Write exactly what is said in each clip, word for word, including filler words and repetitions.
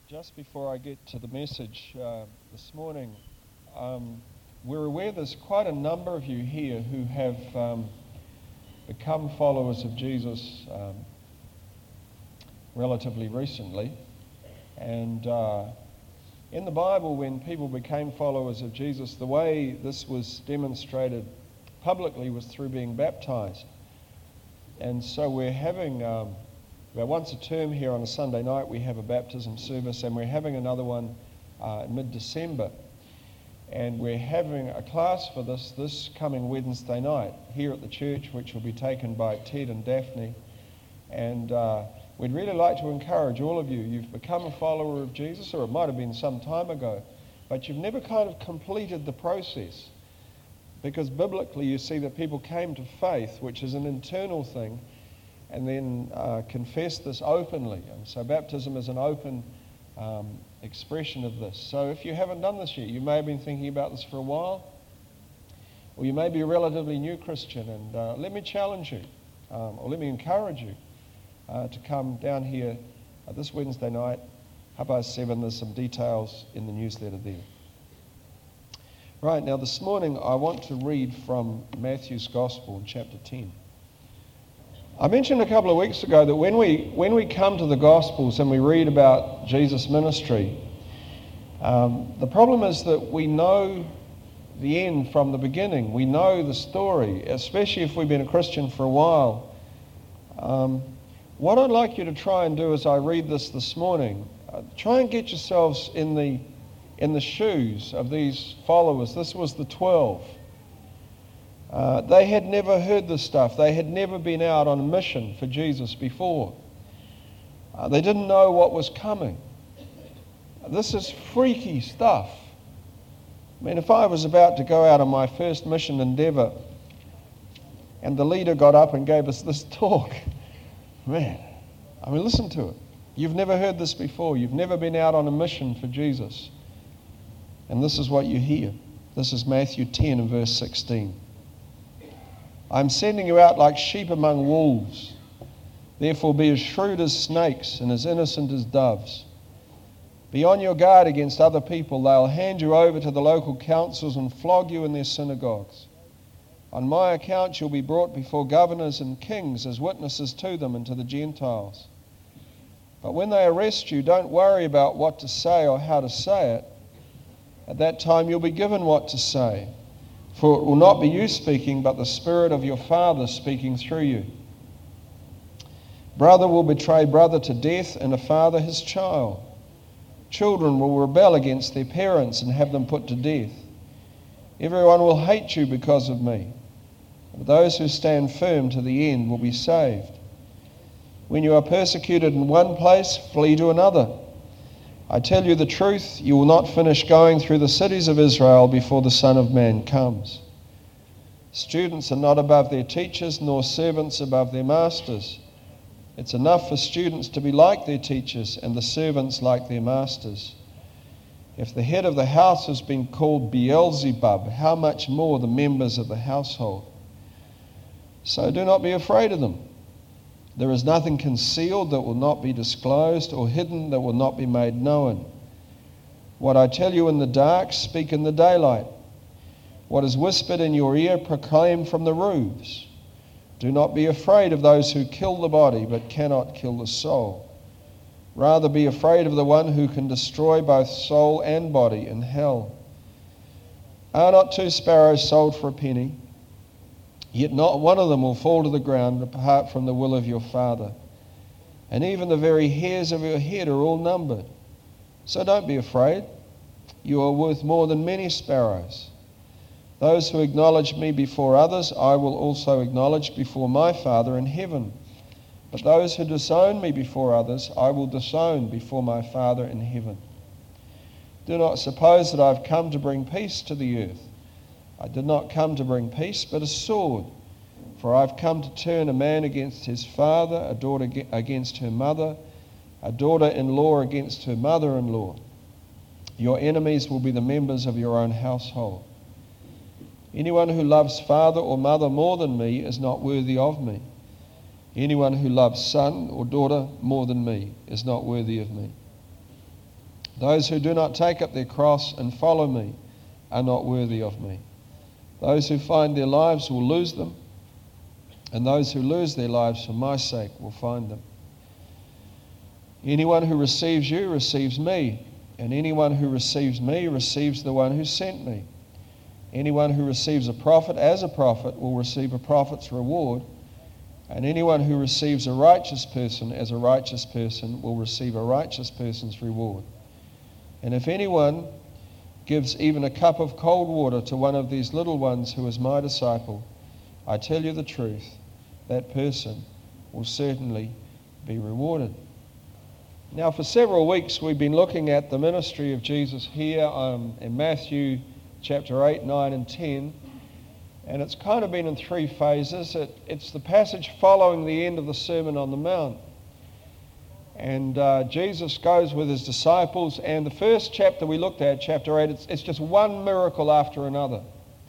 just before I get to the message uh, this morning, um, we're aware there's quite a number of you here who have um, become followers of Jesus um, relatively recently. And uh, in the Bible, when people became followers of Jesus, the way this was demonstrated publicly was through being baptized. And so we're having... Um, Well, once a term here on a Sunday night we have a baptism service, and we're having another one uh, in mid-December. And we're having a class for this this coming Wednesday night here at the church, which will be taken by Ted and Daphne. And uh, we'd really like to encourage all of you. You've become a follower of Jesus, or it might have been some time ago, but you've never kind of completed the process. Because biblically you see that people came to faith, which is an internal thing, and then uh, confess this openly. And so baptism is an open um, expression of this. So if you haven't done this yet, you may have been thinking about this for a while, or you may be a relatively new Christian, and uh, let me challenge you, um, or let me encourage you uh, to come down here uh, this Wednesday night, half past seven. There's some details in the newsletter there. Right, now this morning I want to read from Matthew's Gospel in chapter ten. I mentioned a couple of weeks ago that when we when we come to the Gospels and we read about Jesus' ministry, um, the problem is that we know the end from the beginning. We know the story, especially if we've been a Christian for a while. Um, what I'd like you to try and do as I read this this morning, uh, try and get yourselves in the in the shoes of these followers. This was the twelve. Uh, they had never heard this stuff. They had never been out on a mission for Jesus before. Uh, they didn't know what was coming. This is freaky stuff. I mean, if I was about to go out on my first mission endeavor and the leader got up and gave us this talk, man, I mean, listen to it. You've never heard this before. You've never been out on a mission for Jesus. And this is what you hear. This is Matthew ten and verse sixteen. I'm sending you out like sheep among wolves. Therefore be as shrewd as snakes and as innocent as doves. Be on your guard against other people. They'll hand you over to the local councils and flog you in their synagogues. On my account you'll be brought before governors and kings as witnesses to them and to the Gentiles. But when they arrest you, don't worry about what to say or how to say it. At that time you'll be given what to say. For it will not be you speaking, but the Spirit of your Father speaking through you. Brother will betray brother to death, and a father his child. Children will rebel against their parents and have them put to death. Everyone will hate you because of me, but those who stand firm to the end will be saved. When you are persecuted in one place, flee to another. I tell you the truth, you will not finish going through the cities of Israel before the Son of Man comes. Students are not above their teachers, nor servants above their masters. It's enough for students to be like their teachers and the servants like their masters. If the head of the house has been called Beelzebub, how much more the members of the household? So do not be afraid of them. There is nothing concealed that will not be disclosed, or hidden that will not be made known. What I tell you in the dark, speak in the daylight. What is whispered in your ear, proclaim from the roofs. Do not be afraid of those who kill the body, but cannot kill the soul. Rather be afraid of the one who can destroy both soul and body in hell. Are not two sparrows sold for a penny? Yet not one of them will fall to the ground apart from the will of your Father. And even the very hairs of your head are all numbered. So don't be afraid. You are worth more than many sparrows. Those who acknowledge me before others, I will also acknowledge before my Father in heaven. But those who disown me before others, I will disown before my Father in heaven. Do not suppose that I've come to bring peace to the earth. I did not come to bring peace, but a sword. For I've come to turn a man against his father, a daughter against her mother, a daughter-in-law against her mother-in-law. Your enemies will be the members of your own household. Anyone who loves father or mother more than me is not worthy of me. Anyone who loves son or daughter more than me is not worthy of me. Those who do not take up their cross and follow me are not worthy of me. Those who find their lives will lose them, and those who lose their lives for my sake will find them. Anyone who receives you receives me, and anyone who receives me receives the one who sent me. Anyone who receives a prophet as a prophet will receive a prophet's reward, and anyone who receives a righteous person as a righteous person will receive a righteous person's reward. And if anyone gives even a cup of cold water to one of these little ones who is my disciple, I tell you the truth, that person will certainly be rewarded. Now, for several weeks we've been looking at the ministry of Jesus here um, in Matthew chapter eight, nine and ten, and it's kind of been in three phases. It, it's the passage following the end of the Sermon on the Mount. And uh, Jesus goes with his disciples, and the first chapter we looked at, chapter eight, it's, it's just one miracle after another.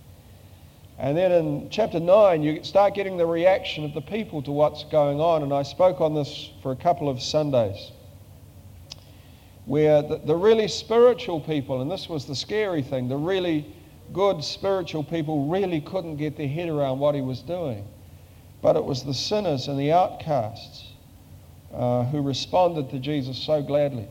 And then in chapter nine, you start getting the reaction of the people to what's going on, and I spoke on this for a couple of Sundays, where the, the really spiritual people, and this was the scary thing, the really good spiritual people really couldn't get their head around what he was doing. But it was the sinners and the outcasts Uh, who responded to Jesus so gladly.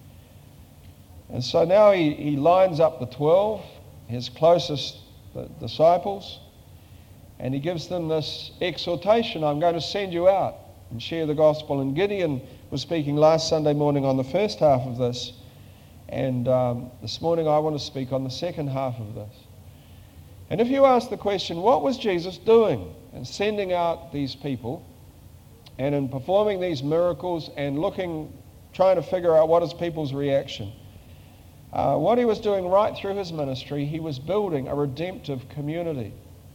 And so now he, he lines up the twelve, his closest disciples, and he gives them this exhortation: I'm going to send you out and share the gospel. And Gideon was speaking last Sunday morning on the first half of this, and um, this morning I want to speak on the second half of this. And if you ask the question, what was Jesus doing in sending out these people and in performing these miracles and looking, trying to figure out what is people's reaction? Uh, what he was doing right through his ministry, he was building a redemptive community.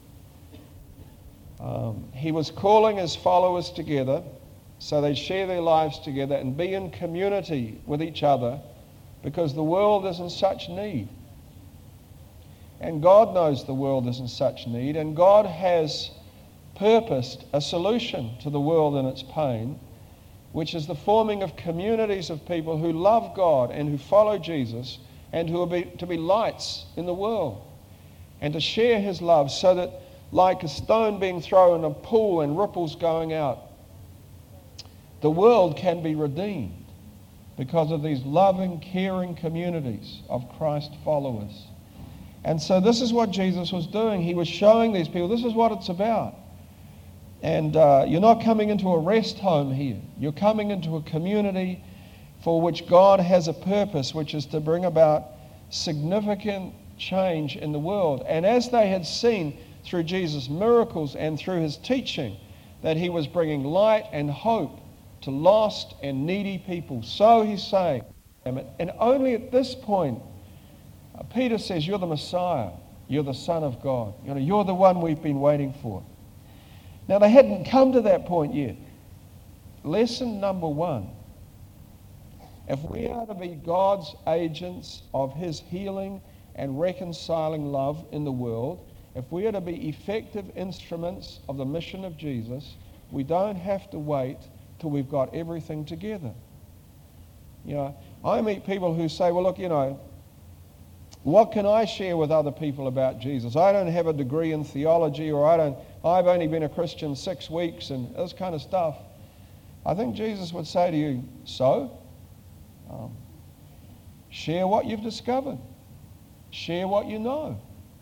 Um, he was calling his followers together so they'd share their lives together and be in community with each other, because the world is in such need. And God knows the world is in such need, and God has purposed a solution to the world and its pain, which is the forming of communities of people who love God and who follow Jesus and who are be, to be lights in the world and to share his love, so that like a stone being thrown in a pool and ripples going out, the world can be redeemed because of these loving, caring communities of Christ followers. And so this is what Jesus was doing. He was showing these people, this is what it's about. And uh, you're not coming into a rest home here. You're coming into a community for which God has a purpose, which is to bring about significant change in the world. And as they had seen through Jesus' miracles and through his teaching that he was bringing light and hope to lost and needy people, so he's saying, and only at this point, uh, Peter says, you're the Messiah. You're the Son of God. You know, you're the one we've been waiting for. Now, they hadn't come to that point yet. Lesson number one: if we are to be God's agents of his healing and reconciling love in the world, if we are to be effective instruments of the mission of Jesus, we don't have to wait till we've got everything together. You know, I meet people who say, well, look, you know, what can I share with other people about Jesus? I don't have a degree in theology, or I don't, I've only been a Christian six weeks and this kind of stuff. I think Jesus would say to you, so? Um, share what you've discovered. Share what you know.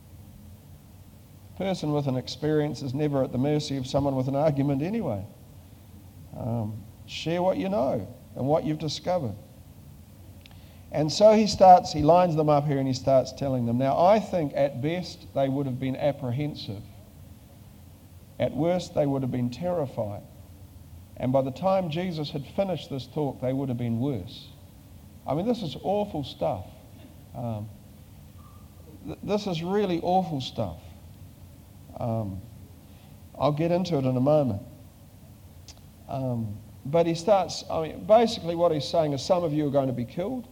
A person with an experience is never at the mercy of someone with an argument anyway. Um, share what you know and what you've discovered. And so he starts, he lines them up here and he starts telling them. Now, I think at best they would have been apprehensive. At worst, they would have been terrified. And by the time Jesus had finished this talk, they would have been worse. I mean, this is awful stuff. Um, th- this is really awful stuff. Um, I'll get into it in a moment. Um, but he starts, I mean, basically what he's saying is some of you are going to be killed.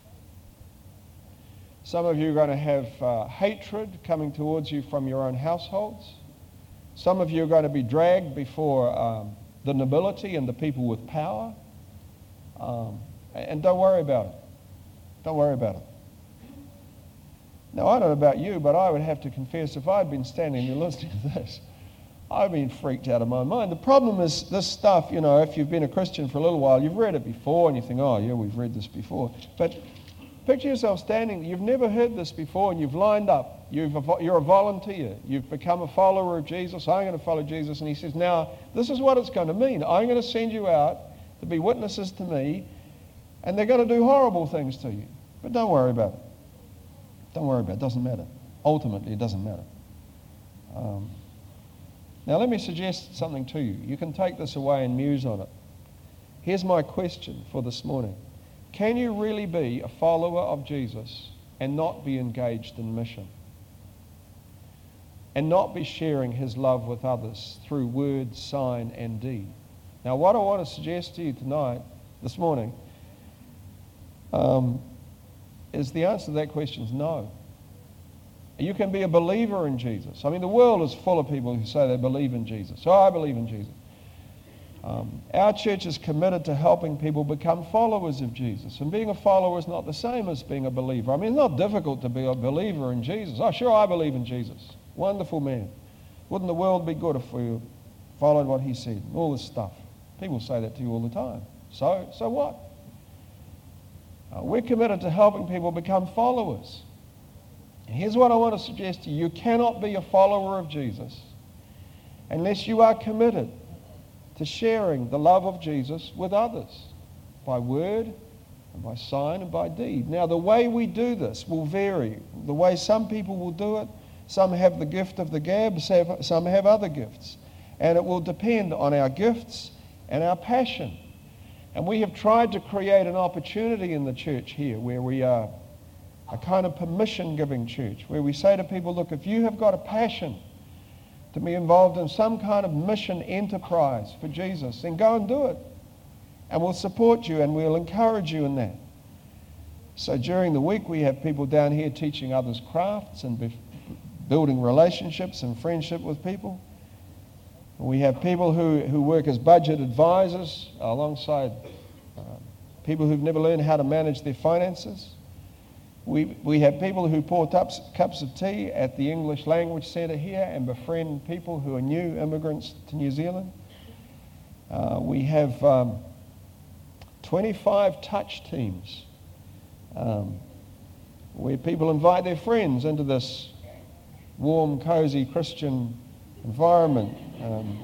Some of you are going to have uh, hatred coming towards you from your own households. Some of you are going to be dragged before um, the nobility and the people with power. Um, and don't worry about it. Don't worry about it. Now, I don't know about you, but I would have to confess, if I'd been standing there listening to this, I've been freaked out of my mind. The problem is this stuff, you know, if you've been a Christian for a little while, you've read it before and you think, oh yeah, we've read this before. But picture yourself standing, you've never heard this before and you've lined up. You've, you're a volunteer. You've become a follower of Jesus. I'm going to follow Jesus. And he says, now, this is what it's going to mean. I'm going to send you out to be witnesses to me, and they're going to do horrible things to you. But don't worry about it. Don't worry about it. It doesn't matter. Ultimately, it doesn't matter. Um, Now let me suggest something to you. You can take this away and muse on it. Here's my question for this morning. Can you really be a follower of Jesus and not be engaged in mission? And not be sharing his love with others through word, sign, and deed? Now what I want to suggest to you tonight, this morning, um, is the answer to that question is no. You can be a believer in Jesus. I mean, the world is full of people who say they believe in Jesus. Oh, I believe in Jesus. Um, our church is committed to helping people become followers of Jesus. And being a follower is not the same as being a believer. I mean, it's not difficult to be a believer in Jesus. Oh, sure, I believe in Jesus. Wonderful man. Wouldn't the world be good if we followed what he said? All this stuff. People say that to you all the time. So, so what? Uh, we're committed to helping people become followers. Here's what I want to suggest to you. You cannot be a follower of Jesus unless you are committed to sharing the love of Jesus with others by word and by sign and by deed. Now, the way we do this will vary. The way some people will do it, some have the gift of the gab, some have other gifts. And it will depend on our gifts and our passion. And we have tried to create an opportunity in the church here where we are a kind of permission-giving church, where we say to people, look, if you have got a passion to be involved in some kind of mission enterprise for Jesus, then go and do it. And we'll support you and we'll encourage you in that. So during the week, we have people down here teaching others crafts and be- building relationships and friendship with people. We have people who, who work as budget advisors alongside uh, people who've never learned how to manage their finances. We, we have people who pour cups, cups of tea at the English Language Centre here and befriend people who are new immigrants to New Zealand. Uh, we have um, twenty-five touch teams um, where people invite their friends into this warm, cosy Christian environment. Um,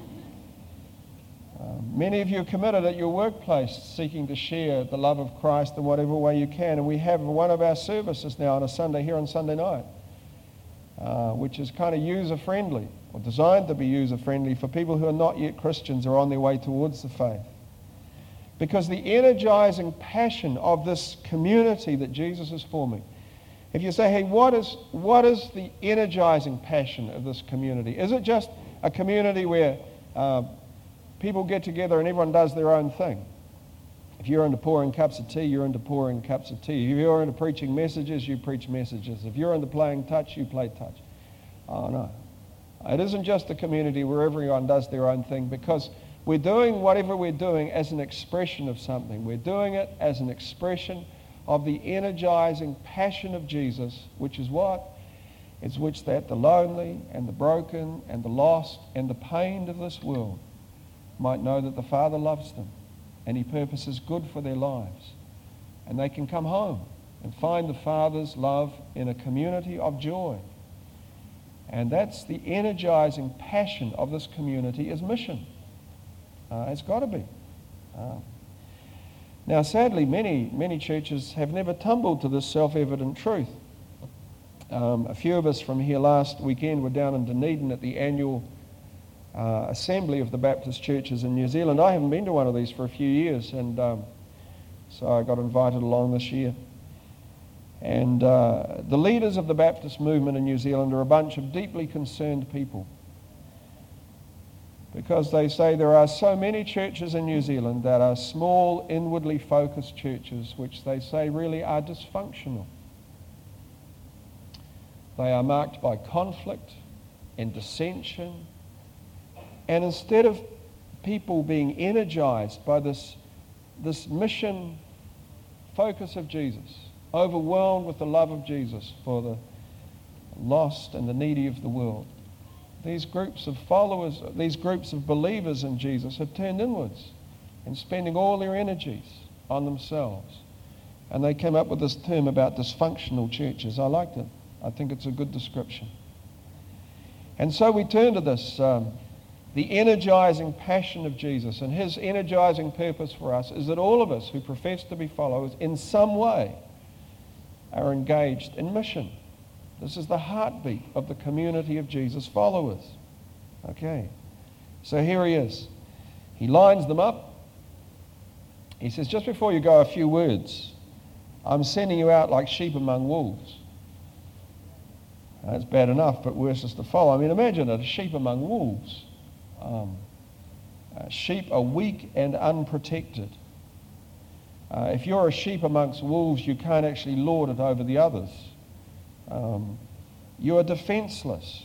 Uh, many of you are committed at your workplace seeking to share the love of Christ in whatever way you can. And we have one of our services now on a Sunday here on Sunday night, uh, which is kind of user-friendly, or designed to be user-friendly for people who are not yet Christians or on their way towards the faith. Because the energizing passion of this community that Jesus is forming, if you say, hey, what is, what is the energizing passion of this community? Is it just a community where uh, people get together and everyone does their own thing? If you're into pouring cups of tea, you're into pouring cups of tea. If you're into preaching messages, you preach messages. If you're into playing touch, you play touch. Oh, no. It isn't just a community where everyone does their own thing, because we're doing whatever we're doing as an expression of something. We're doing it as an expression of the energizing passion of Jesus, which is what? It's which that the lonely and the broken and the lost and the pained of this world might know that the Father loves them and he purposes good for their lives. And they can come home and find the Father's love in a community of joy. And that's the energizing passion of this community, is mission. Uh, it's got to be. Uh, now, sadly, many, many churches have never tumbled to this self-evident truth. Um, a few of us from here last weekend were down in Dunedin at the annual Uh, assembly of the Baptist churches in New Zealand. I haven't been to one of these for a few years, and um, so I got invited along this year. And uh, the leaders of the Baptist movement in New Zealand are a bunch of deeply concerned people, because they say there are so many churches in New Zealand that are small, inwardly focused churches, which they say really are dysfunctional. They are marked by conflict and dissension. And instead of people being energized by this, this mission focus of Jesus, overwhelmed with the love of Jesus for the lost and the needy of the world. These groups of followers, these groups of believers in Jesus have turned inwards and spending all their energies on themselves. And they came up with this term about dysfunctional churches. I liked it. I think it's a good description. And so we turn to this, um, the energizing passion of Jesus. And his energizing purpose for us is that all of us who profess to be followers in some way are engaged in mission. This is the heartbeat of the community of Jesus followers. Okay. So here he is. He lines them up. He says, just before you go, a few words. I'm sending you out like sheep among wolves. That's bad enough, but worse is to follow. I mean, imagine it, a sheep among wolves. Um, uh, sheep are weak and unprotected. Uh, if you're a sheep amongst wolves, you can't actually lord it over the others. Um, you are defenseless.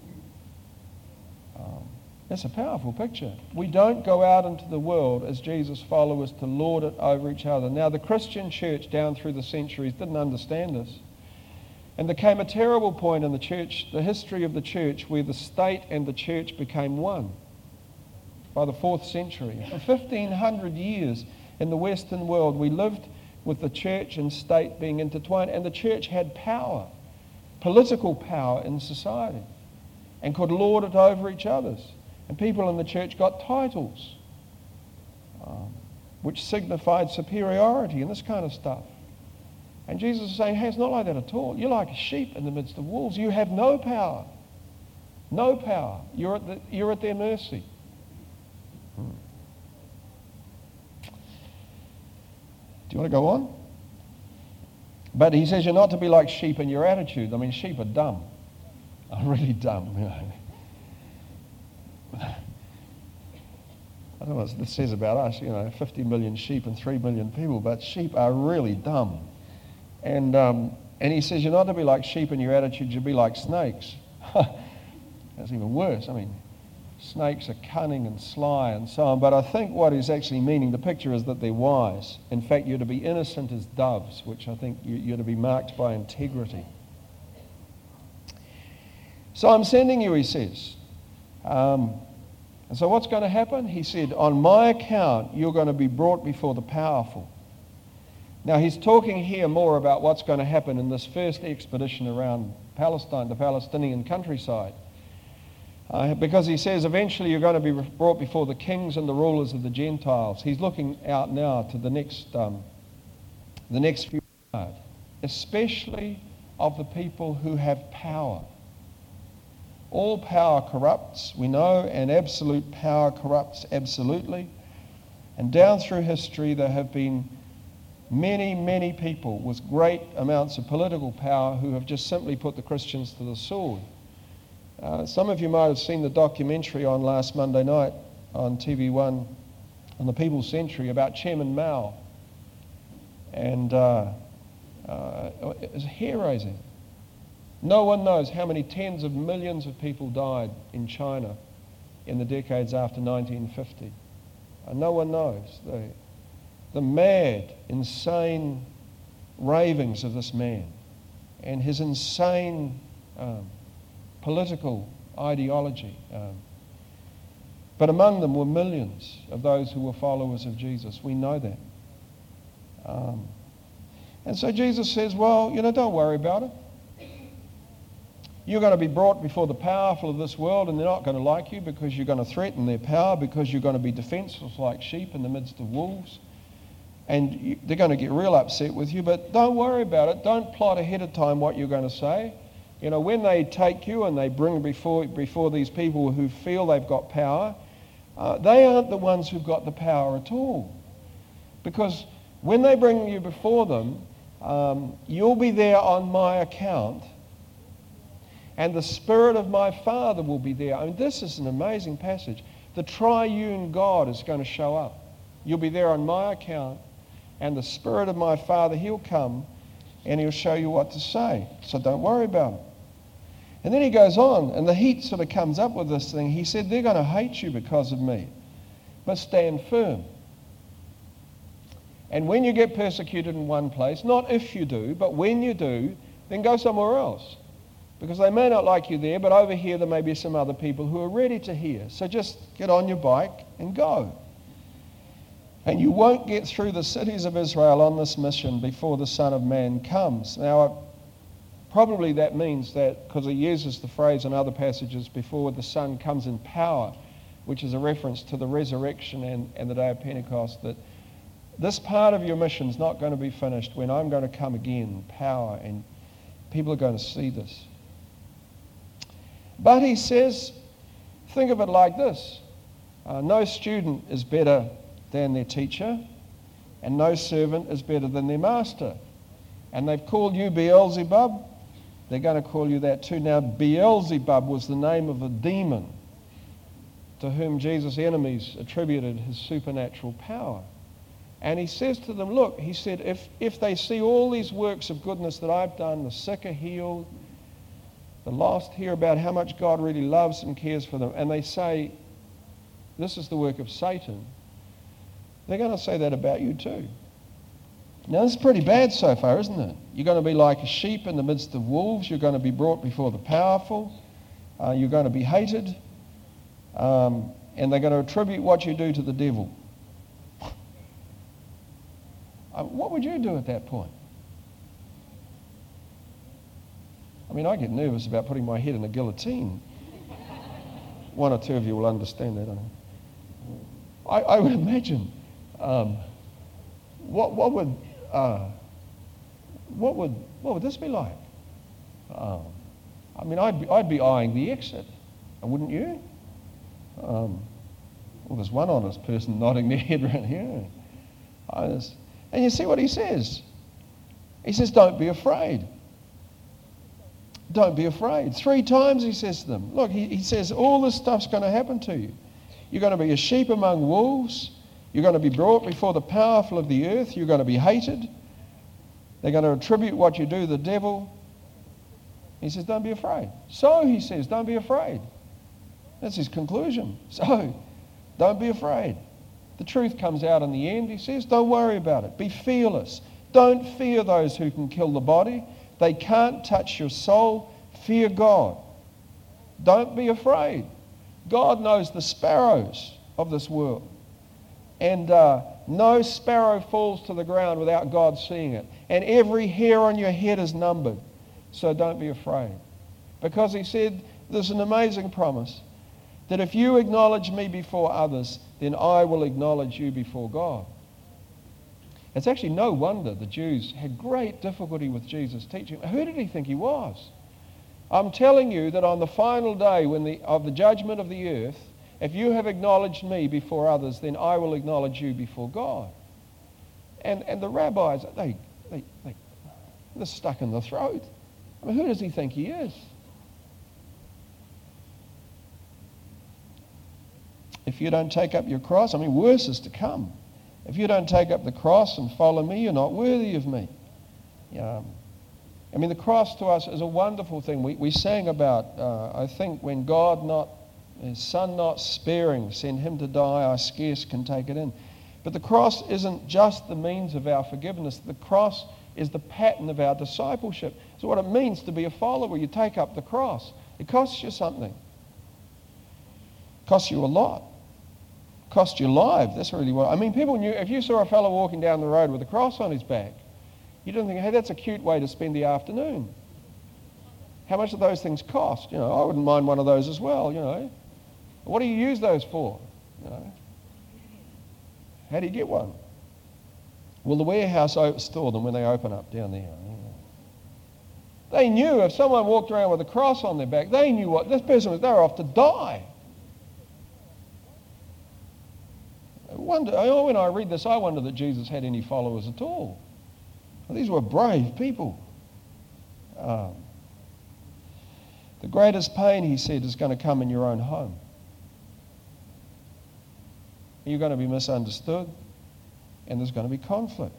Um, that's a powerful picture. We don't go out into the world as Jesus' followers to lord it over each other. Now, the Christian church down through the centuries didn't understand this. And there came a terrible point in the church, the history of the church, where the state and the church became one by the fourth century. For fifteen hundred years in the Western world, we lived with the church and state being intertwined, and the church had power, political power in society, and could lord it over each other's. And people in the church got titles, um, which signified superiority and this kind of stuff. And Jesus is saying, hey, it's not like that at all. You're like a sheep in the midst of wolves. You have no power. No power. You're at, the, you're at their mercy. Hmm. Do you want to go on? But he says you're not to be like sheep in your attitude. I mean, sheep are dumb. Are really dumb. You know. I don't know what this says about us, you know, fifty million sheep and three million people, but sheep are really dumb. And um, and he says, you're not to be like sheep in your attitude, you'll be like snakes. That's even worse. I mean, snakes are cunning and sly and so on. But I think what he's actually meaning, the picture is that they're wise. In fact, you're to be innocent as doves, which I think you, you're to be marked by integrity. So I'm sending you, he says. Um, and so what's going to happen? He said, on my account, you're going to be brought before the powerful. Now, he's talking here more about what's going to happen in this first expedition around Palestine, the Palestinian countryside. Uh, because he says eventually you're going to be brought before the kings and the rulers of the Gentiles. He's looking out now to the next, um, the next few years, especially of the people who have power. All power corrupts, we know, and absolute power corrupts absolutely. And down through history there have been many, many people with great amounts of political power who have just simply put the Christians to the sword. Uh, some of you might have seen the documentary on last Monday night on T V one on the People's Century about Chairman Mao. And uh, uh, it was hair-raising. No one knows how many tens of millions of people died in China in the decades after nineteen fifty. Uh, no one knows. The, the mad, insane ravings of this man and his insane um, political ideology. Um, but among them were millions of those who were followers of Jesus. We know that. Um, and so Jesus says, well, you know, don't worry about it. You're going to be brought before the powerful of this world, and they're not going to like you because you're going to threaten their power, because you're going to be defenseless like sheep in the midst of wolves. And you, they're going to get real upset with you, but don't worry about it. Don't plot ahead of time what you're going to say. You know, when they take you and they bring before before these people who feel they've got power, uh, they aren't the ones who've got the power at all. Because when they bring you before them, um, you'll be there on my account, and the Spirit of my Father will be there. I mean, this is an amazing passage. The triune God is going to show up. You'll be there on my account, and the Spirit of my Father, he'll come and he'll show you what to say. So don't worry about it. And then he goes on, and the heat sort of comes up with this thing. He said, they're going to hate you because of me, but stand firm. And when you get persecuted in one place, not if you do, but when you do, then go somewhere else. Because they may not like you there, but over here there may be some other people who are ready to hear. So just get on your bike and go. And you won't get through the cities of Israel on this mission before the Son of Man comes. Now, probably that means that, because he uses the phrase in other passages, before the Son comes in power, which is a reference to the resurrection and, and the day of Pentecost, that this part of your mission is not going to be finished when I'm going to come again in power, and people are going to see this. But he says, think of it like this. Uh, no student is better than their teacher, and no servant is better than their master. And they've called you Beelzebub. They're going to call you that too. Now, Beelzebub was the name of a demon to whom Jesus' enemies attributed his supernatural power. And he says to them, look, he said, if, if they see all these works of goodness that I've done, the sick are healed, the lost hear about how much God really loves and cares for them, and they say, this is the work of Satan, they're going to say that about you too. Now, this is pretty bad so far, isn't it? You're going to be like a sheep in the midst of wolves. You're going to be brought before the powerful. Uh, you're going to be hated. Um, and they're going to attribute what you do to the devil. Uh, what would you do at that point? I mean, I get nervous about putting my head in a guillotine. One or two of you will understand that. I, I would imagine, um, what, what would, uh, what would, what would this be like? Um, I mean, I'd be, I'd be eyeing the exit, wouldn't you? Um, well, there's one honest person nodding their head around here. I just, and you see what he says. He says, don't be afraid. Don't be afraid. Three times he says to them, look, he, he says, all this stuff's going to happen to you. You're going to be a sheep among wolves. You're going to be brought before the powerful of the earth. You're going to be hated. They're going to attribute what you do to the devil. He says, don't be afraid. So, he says, don't be afraid. That's his conclusion. So, don't be afraid. The truth comes out in the end. He says, don't worry about it. Be fearless. Don't fear those who can kill the body. They can't touch your soul. Fear God. Don't be afraid. God knows the sparrows of this world. And uh, no sparrow falls to the ground without God seeing it. And every hair on your head is numbered. So don't be afraid. Because he said, there's an amazing promise that if you acknowledge me before others, then I will acknowledge you before God. It's actually no wonder the Jews had great difficulty with Jesus' teaching. Who did he think he was? I'm telling you that on the final day when the, of the judgment of the earth, if you have acknowledged me before others, then I will acknowledge you before God. And, and the rabbis, they, they, they, they're stuck in the throat. I mean, who does he think he is? If you don't take up your cross, I mean, worse is to come. If you don't take up the cross and follow me, you're not worthy of me. Um, I mean, the cross to us is a wonderful thing. We, we sang about, uh, I think, when God not, his son not sparing, sent him to die, I scarce can take it in. But the cross isn't just the means of our forgiveness. The cross is the pattern of our discipleship. So what it means to be a follower, you take up the cross. It costs you something. It costs you a lot. Cost you life. That's really what I mean. People knew, if you saw a fellow walking down the road with a cross on his back, you didn't think, hey, that's a cute way to spend the afternoon. How much do those things cost? You know, I wouldn't mind one of those as well, you know. What do you use those for? You know? How do you get one? Will the warehouse store them when they open up down there? You know? They knew if someone walked around with a cross on their back, they knew what this person was, they were off to die. I wonder, when I read this, I wonder that Jesus had any followers at all. These were brave people. Um, the greatest pain, he said, is going to come in your own home. You're going to be misunderstood, and there's going to be conflict.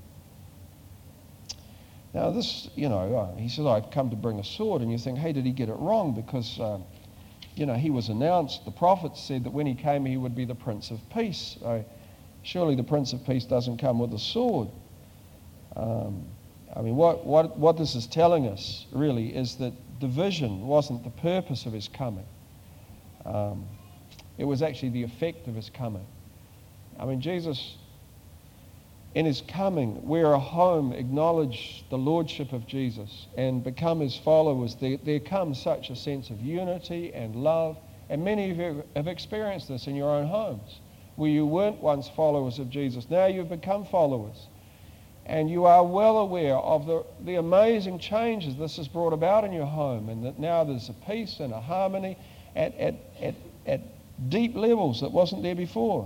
Now this, you know, uh, he says, I've come to bring a sword, and you think, hey, did he get it wrong? Because, um, you know, he was announced, the prophets said that when he came, he would be the Prince of Peace. So Surely the Prince of Peace doesn't come with a sword. Um, I mean, what, what, what this is telling us, really, is that division wasn't the purpose of his coming. Um, it was actually the effect of his coming. I mean, Jesus, in his coming, where a home acknowledge the lordship of Jesus and become his followers, there, there comes such a sense of unity and love. And many of you have experienced this in your own homes, where you weren't once followers of Jesus. Now you've become followers. And you are well aware of the, the amazing changes this has brought about in your home, and that now there's a peace and a harmony at, at, at, at deep levels that wasn't there before.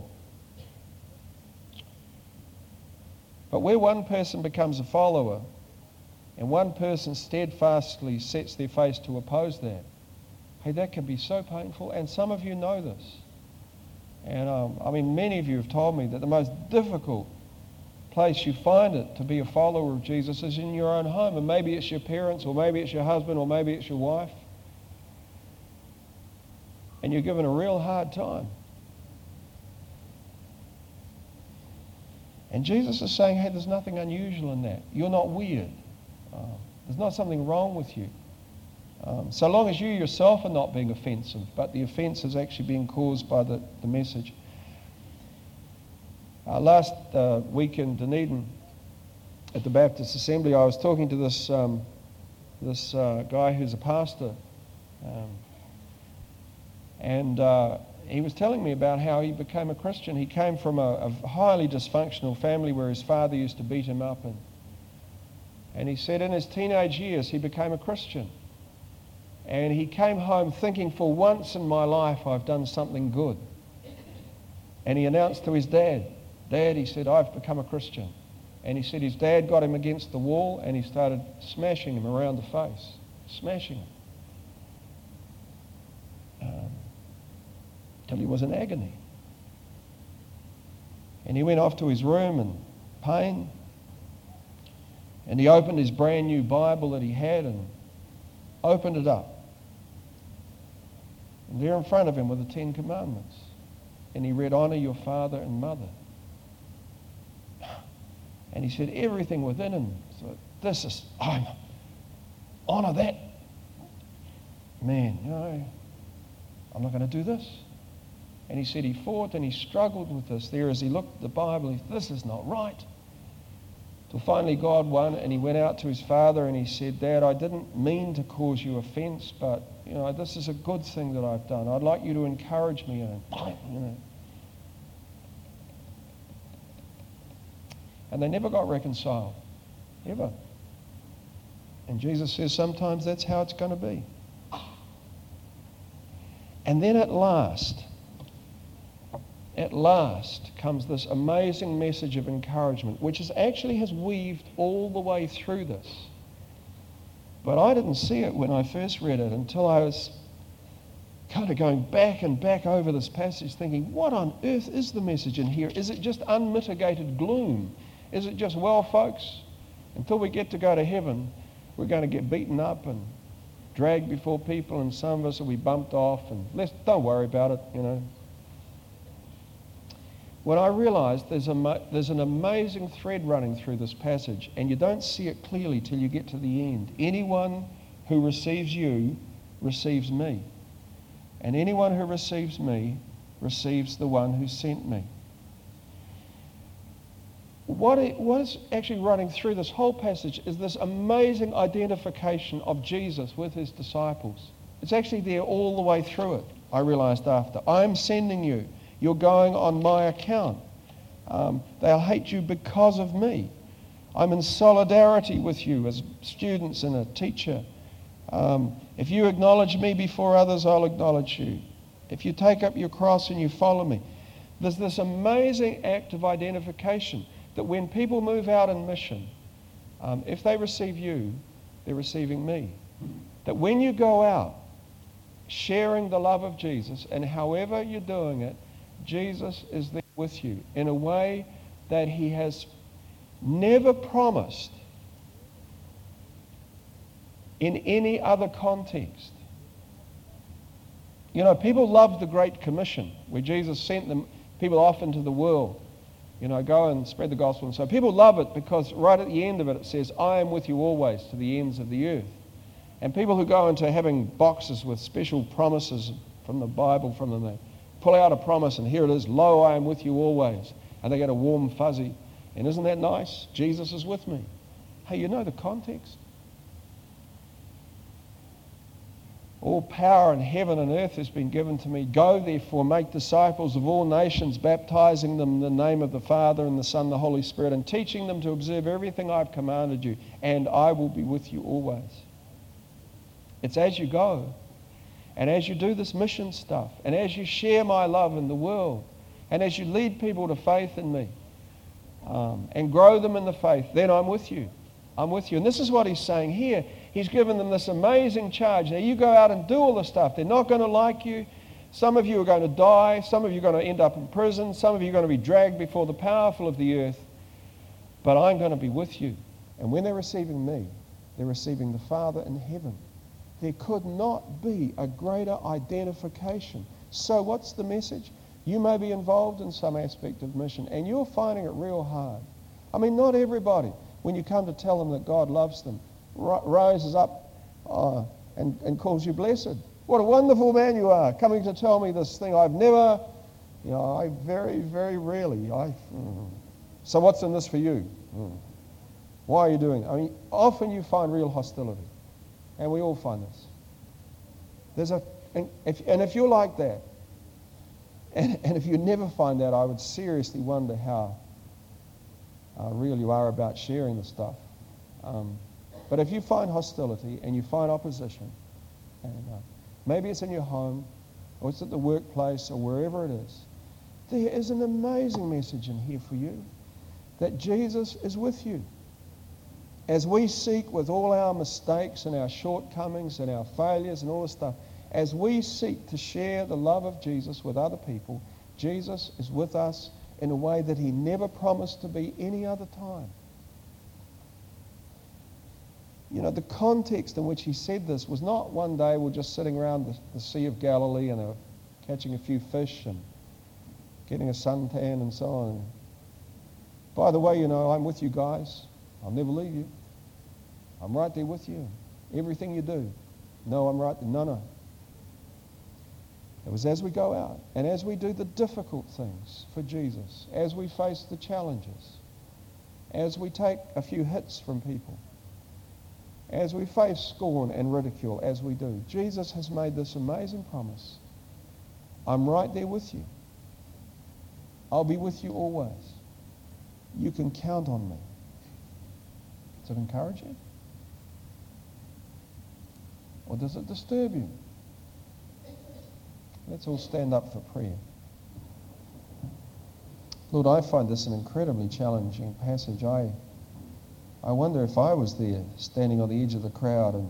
But where one person becomes a follower and one person steadfastly sets their face to oppose that, hey, that can be so painful, and some of you know this. And um, I mean, many of you have told me that the most difficult place you find it to be a follower of Jesus is in your own home. And maybe it's your parents, or maybe it's your husband, or maybe it's your wife. And you're given a real hard time. And Jesus is saying, hey, there's nothing unusual in that. You're not weird. Um, there's not something wrong with you. Um, so long as you yourself are not being offensive, but the offense is actually being caused by the, the message. Uh, last uh, week in Dunedin at the Baptist Assembly, I was talking to this um, this uh, guy who's a pastor, um, and uh, he was telling me about how he became a Christian. He came from a, a highly dysfunctional family where his father used to beat him up, and and he said in his teenage years he became a Christian, and he came home thinking, for once in my life I've done something good. And he announced to his dad, Dad, he said, I've become a Christian. And he said his dad got him against the wall and he started smashing him around the face. Smashing him. Um, till he was in agony. And he went off to his room in pain. And he opened his brand new Bible that he had and opened it up. And there in front of him were the Ten Commandments. And he read, honor your father and mother. And he said everything within him, so this is, I honor that. Man, you know, I'm not going to do this. And he said he fought and he struggled with this there as he looked at the Bible. He said, this is not right. Till finally God won, and he went out to his father and he said, Dad, I didn't mean to cause you offense, but you know, this is a good thing that I've done. I'd like you to encourage me. And, you know. And they never got reconciled, ever. And Jesus says sometimes that's how it's going to be. And then at last, at last comes this amazing message of encouragement, which is actually has weaved all the way through this. But I didn't see it when I first read it until I was kind of going back and back over this passage thinking, what on earth is the message in here? Is it just unmitigated gloom? Is it just, well, folks, until we get to go to heaven, we're going to get beaten up and dragged before people, and some of us will be bumped off, and let's don't worry about it, you know. When I realized there's a there's an amazing thread running through this passage, and you don't see it clearly till you get to the end. Anyone who receives you receives me, and anyone who receives me receives the one who sent me. What, it, what is actually running through this whole passage is this amazing identification of Jesus with his disciples. It's actually there all the way through it, I realized after. I'm sending you. You're going on my account. Um, they'll hate you because of me. I'm in solidarity with you as students and a teacher. Um, if you acknowledge me before others, I'll acknowledge you. If you take up your cross and you follow me. There's this amazing act of identification that when people move out in mission, um, if they receive you, they're receiving me. That when you go out sharing the love of Jesus, and however you're doing it, Jesus is there with you in a way that he has never promised in any other context. You know, people love the Great Commission, where Jesus sent them people off into the world. You know, go and spread the gospel. And so people love it because right at the end of it, it says, I am with you always to the ends of the earth. And people who go into having boxes with special promises from the Bible from them, they pull out a promise and here it is, lo, I am with you always. And they get a warm fuzzy. And isn't that nice? Jesus is with me. Hey, you know the context? All power in heaven and earth has been given to me. Go therefore, make disciples of all nations, baptizing them in the name of the Father and the Son and the Holy Spirit, and teaching them to observe everything I've commanded you, and I will be with you always. It's as you go, and as you do this mission stuff, and as you share my love in the world, and as you lead people to faith in me, um, and grow them in the faith, then I'm with you. I'm with you. And this is what he's saying here. He's given them this amazing charge. Now you go out and do all the stuff. They're not going to like you. Some of you are going to die. Some of you are going to end up in prison. Some of you are going to be dragged before the powerful of the earth. But I'm going to be with you. And when they're receiving me, they're receiving the Father in heaven. There could not be a greater identification. So what's the message? You may be involved in some aspect of mission, and you're finding it real hard. I mean, not everybody, when you come to tell them that God loves them, rises up uh, and, and calls you blessed. What a wonderful man you are, coming to tell me this thing I've never, you know, I very, very rarely. I, mm. So what's in this for you? Mm. Why are you doing it? I mean, often you find real hostility, and we all find this. There's a, and if, and if you're like that, and, and if you never find that, I would seriously wonder how uh, real you are about sharing the stuff. Um, But if you find hostility and you find opposition, and uh, maybe it's in your home, or it's at the workplace, or wherever it is, there is an amazing message in here for you, that Jesus is with you. As we seek with all our mistakes and our shortcomings and our failures and all this stuff, as we seek to share the love of Jesus with other people, Jesus is with us in a way that he never promised to be any other time. You know, the context in which he said this was not one day we're just sitting around the, the Sea of Galilee and uh, catching a few fish and getting a suntan and so on. By the way, you know, I'm with you guys. I'll never leave you. I'm right there with you. Everything you do. No, I'm right there. No, no. It was as we go out and as we do the difficult things for Jesus, as we face the challenges, as we take a few hits from people, as we face scorn and ridicule, as we do, Jesus has made this amazing promise. I'm right there with you. I'll be with you always. You can count on me. Does it encourage you? Or does it disturb you? Let's all stand up for prayer. Lord, I find this an incredibly challenging passage. I I wonder if I was there, standing on the edge of the crowd and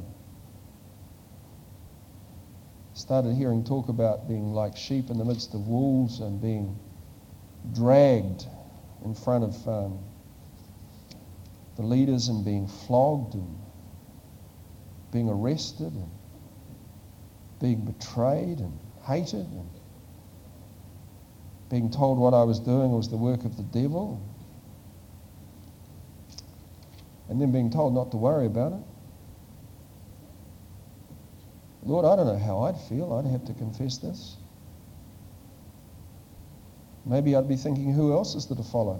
started hearing talk about being like sheep in the midst of wolves and being dragged in front of um, the leaders and being flogged and being arrested and being betrayed and hated and being told what I was doing was the work of the devil. And then being told not to worry about it. Lord, I don't know how I'd feel. I'd have to confess this. Maybe I'd be thinking, who else is there to follow?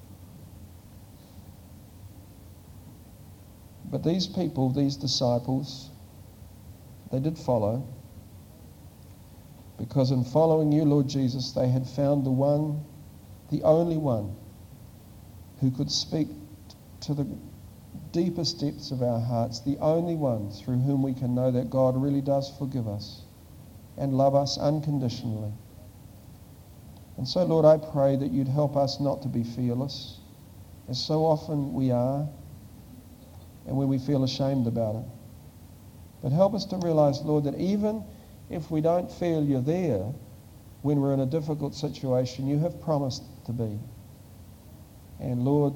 But these people, these disciples, they did follow. Because in following you, Lord Jesus, they had found the one, the only one, who could speak to the deepest depths of our hearts, the only one through whom we can know that God really does forgive us and love us unconditionally. And so, Lord, I pray that you'd help us not to be fearless, as so often we are, and when we feel ashamed about it. But help us to realize, Lord, that even if we don't feel you're there when we're in a difficult situation, you have promised to be. And Lord,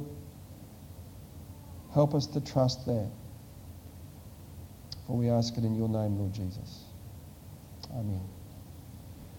help us to trust that. For we ask it in your name, Lord Jesus. Amen.